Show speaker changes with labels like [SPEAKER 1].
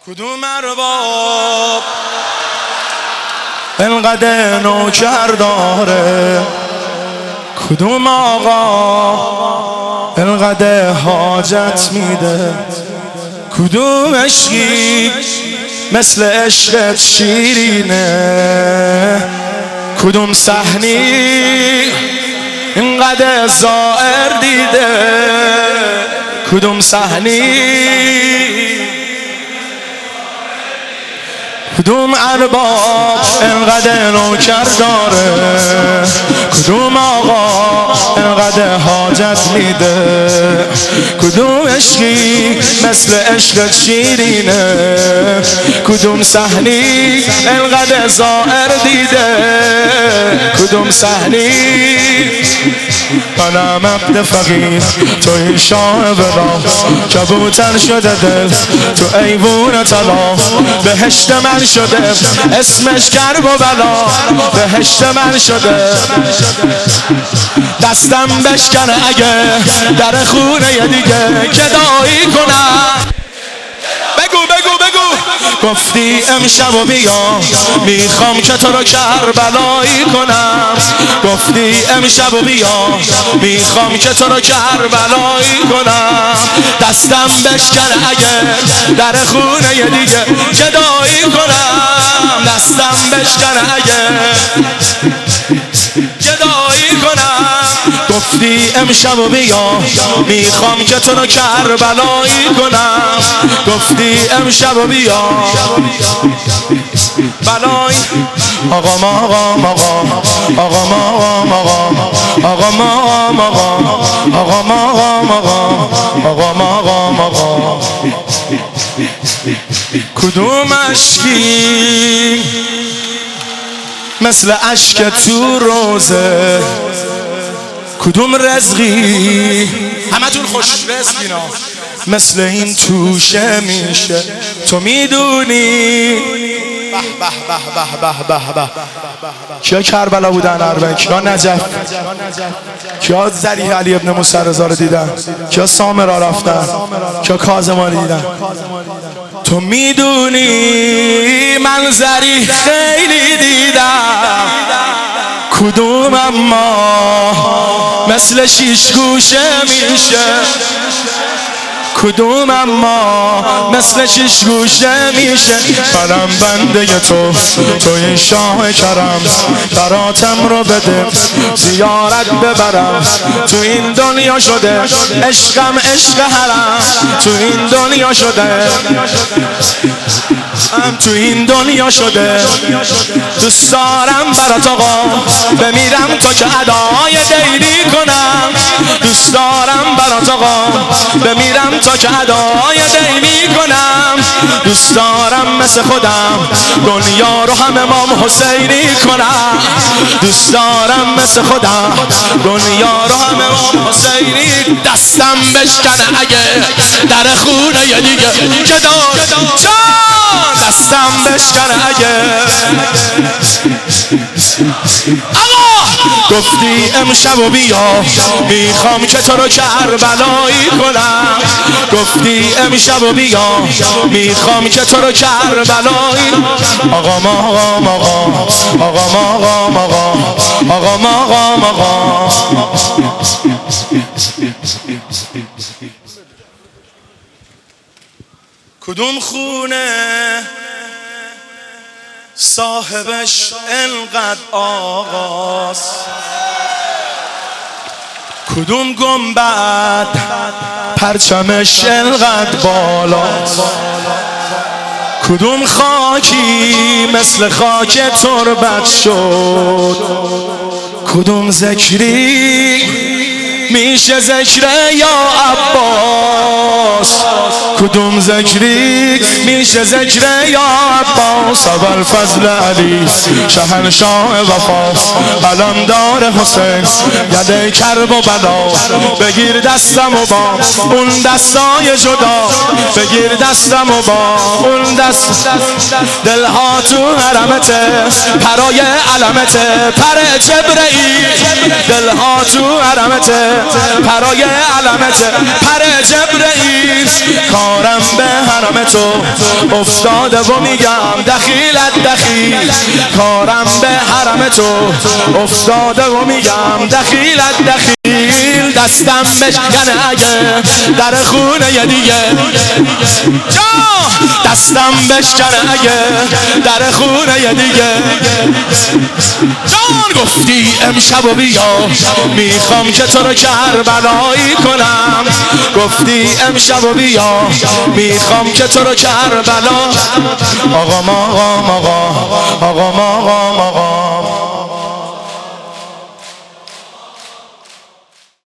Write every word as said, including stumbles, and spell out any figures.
[SPEAKER 1] کدوم ارباب انقدر نوکر داره، کدوم آقا انقدر حاجت میده، کدوم عشقی مثل عشقت شیرینه، کدوم صحنی اینقدر زائر دیده، کدوم صحنی کدوم ارباب انقدر نوکر داره، کدوم آقا انقدر حاجت میده، کدوم عشقی مثل عشقت شیرینه، کدوم صحنی انقدر زائر دیده، کدوم صحنی منم عبد فقیر توی شاه بلا، کبوتر شده دل تو ایوون طلا، بهشت من شده اسمش کرب و بلا، بهشت من شده دستم بشکنه اگه در خونه دیگه گدایی کنم. بگو بگو بگو گفتی امشب و بیا میخوام که تو رو کربلایی کنم، گفتی امشب و بیا میخوام که تو رو کربلایی کنم، دستم بشکنه اگه در خونه دیگه جدایی کنم، دستم بشکنه اگه جدایی کنم، گفتی امشب و بیا میخوام که تو رو کربلایی کنم، گفتی امشب و بیا بلایی. آقا ما آقا ما آقا آقا ما آقا ما آقا ما آقا آقا ما آقا ما آقا کدوم عشقی مثل عشق تو روزه، کدوم رزقی همتون خوش رزقینا مثل این توشه میشه، تو میدونی. به به به به به به کیا کربلا بودن اربعین، کیا نجف، کیا ذریح علی ابن موسی رضا رو دیدن، کیا سامرا رفتن، کیا کاظما رو دیدن. تو میدونی من ذریح خیلی دیدم، کدوم اما مثل شیش گوشه میشه، کدوم اما مثل شیش گوشه میشه. منم بنده تو توی شاه کرم، براتم رو بده زیارت ببرم، تو این دنیا شده عشقم عشق حرم، تو این دنیا شده تو این دنیا شده دوست دارم برات آقا بمیرم تا که ادای دیری کنم، دوست دارم برات آقا بمیرم تا که ادای دیری کنم، دوست دارم مثل خودم دنیا رو هم امام حسینی کنم، دوست دارم مثل خودم دنیا رو هم امام حسینی. دستم بشکنه اگه در خونه دیگه جدا جان، دستم بشکنه اگه آقا گفتی امشب و بیا میخوام که تو رو کربلایی کنم، گفتی امشب و بیا میخوام که تو رو کربلایی. آقا ما آقا ما آقا آقا ما آقا ما آقا ما آقا ما آقا کدوم خونه صاحبش انقدر آقاست، کدوم گنبد پرچمش انقدر بالاست، کدوم خاکی مثل خاک تربت شد، کدوم ذکری میشه ذکر یا عباس، کدوم ذکری میشه ذکر یا عباس. اول فضل علی شهنشاه وفاس، علمدار حسین یده کرب و بلا، بگیر دستم و با اون دستای جدا، بگیر دستم و با اون دست، دلها تو حرمته پرای علمته پر جبرئیل، دلها تو حرمته پرای علمته پر جبرئیل. کارم به حرم تو افتاده و میگم دخیلت دخیل، کارم به حرم تو افتاده و میگم دخیلت دخیل. دستم بشکنه اگه در خونه دیگه جا، دستم بشکنه اگه در خونه دیگه جان. گفتی امشب و بیا میخوام که تو رو کربلایی کنم، گفتی امشب و بیا میخوام که تو رو کربلا. آقا آقا آقا آقا آقا آقا